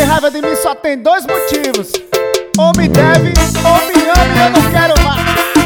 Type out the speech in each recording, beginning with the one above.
raiva de mim só tem dois motivos: ou me deve, ou me ama e eu não quero mais.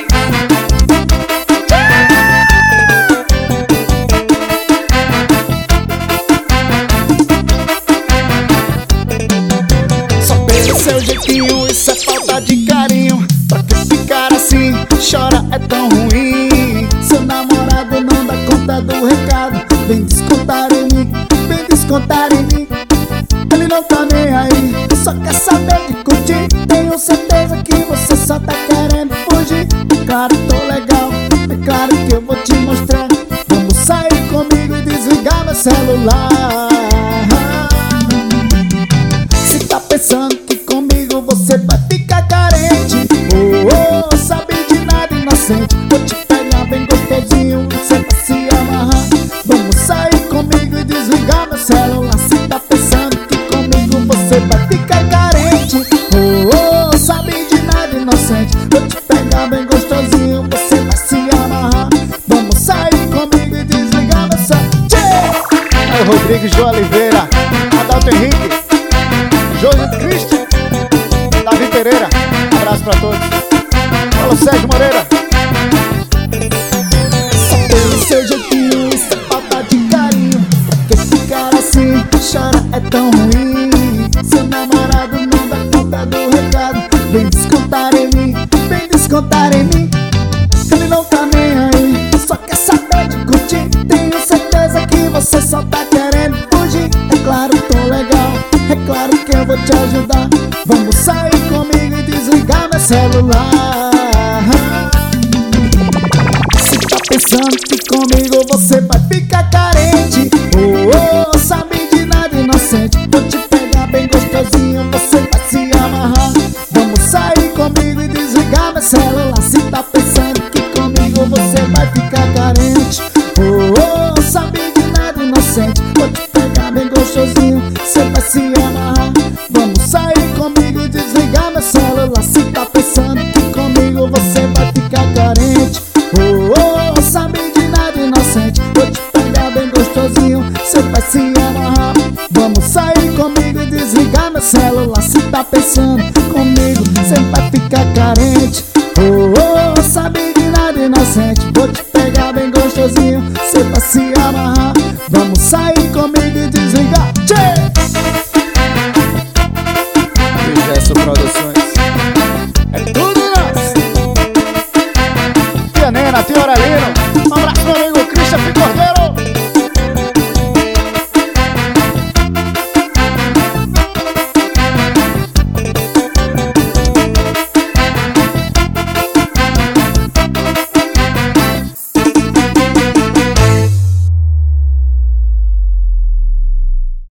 Só pelo seu jeitinho, isso é falta de carinho. Pra que ficar assim, chora é tão ruim. Seu namorado não dá conta do recado. Vem descontar em mim, vem descontar em mim. Ele não tá nem aí, só quer saber de curtir. Tenho certeza que você só tá querendo fugir. É claro, tô legal, é claro que eu vou te mostrar. Vamos sair comigo e desligar meu celular. Se tá pensando que comigo você vai ficar carente, oh, sabe de nada, inocente. Vou te pegar bem gostosinho e você vai se amarrar. Vamos sair comigo e desligar meu celular. Se tá pensando que comigo você vai ficar carente, oh, sabe de nada, inocente. Vou te pegar bem gostosinho, você vai se amarrar. Vamos sair comigo e desligar meu celular. Aí o Rodrigo, João Oliveira, Adalto Henrique, José Cristian, Davi Pereira, abraço pra todos. Fala, Sérgio Moreira. Só pelo seu jeitinho, isso é falta de carinho. Pra que ficar assim, chora é tão ruim. Seu namorado não dá conta do recado. Vem descontar em mim, vem descontar em mim. Ele não tá nem aí, só quer saber de curtir. Tenho certeza que você só tá querendo fugir. É claro, tô legal, é claro que eu vou te ajudar. Vamos sair comigo e desligar meu celular. Se tá pensando que comigo você vai ficar carente, oh, sabe de nada, inocente. Vou te pegar bem gostosinho, você vai se amarrar. Vamos sair comigo e desligar meu celular. Se tá pensando que comigo você vai ficar carente, oh, sabe de nada, inocente. Vou te pegar bem gostosinho, você vai se amarrar. Vamos sair comigo e desligar meu celular. Se tá pensando que comigo você vai ficar carente, oh, sabe de nada, inocente. Vou te pegar bem gostosinho, você vai se amarrar. Vamos sair comigo e desligar meu celular. Se tá pensando comigo você vai ficar carente, oh, sabe de nada, inocente. Vou te pegar bem gostosinho, você vai se amarrar. Vamos sair comigo e desligar. Tchê!